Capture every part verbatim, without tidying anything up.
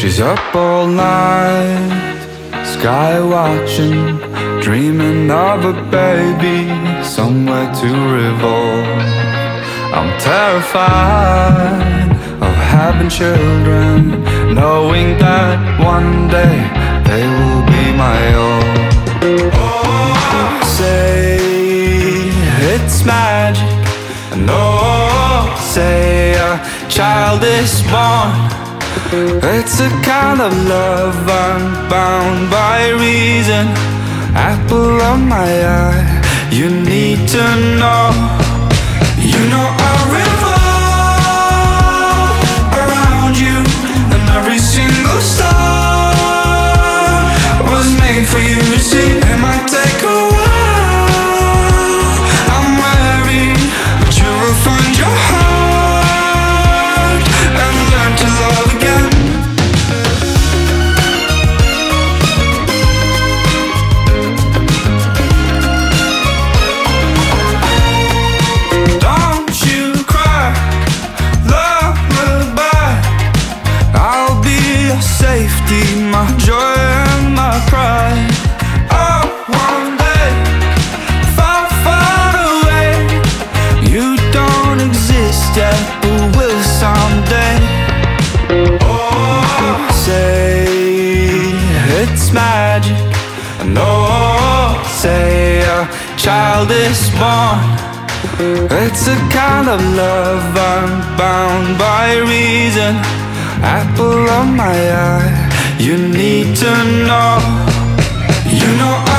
She's up all night, sky watching, dreaming of a baby, somewhere to revolve. I'm terrified of having children, knowing that one day they will be my own. Oh, say it's magic, and oh, say a child is born. It's a kind of love unbound by reason, apple of my eye, you need to know. You know I revolve around you, and every single star was made for you to see. It might take a while, I'm worried, but you will find your heart and learn to love again. Safety, my joy and my pride. Oh, one day, far, far away, you don't exist yet, but will someday. Oh, say it's magic, and oh, say a child is born. It's a kind of love unbound by reason, apple of my eye, you need to know. You know I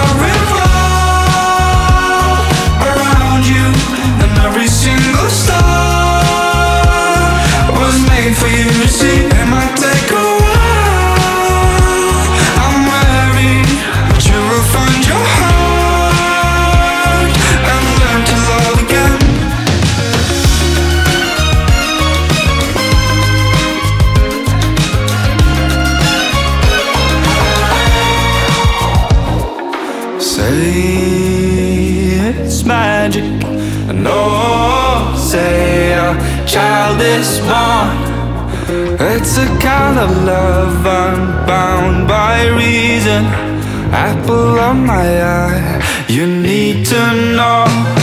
revolve around you, and every single star was made for you to see. It might take a while, I'm worried, but you will find your heart and learn to love again. Say it's magic, and oh, say a child is born. It's a kind of love unbound by reason, apple of my eye, you need to know.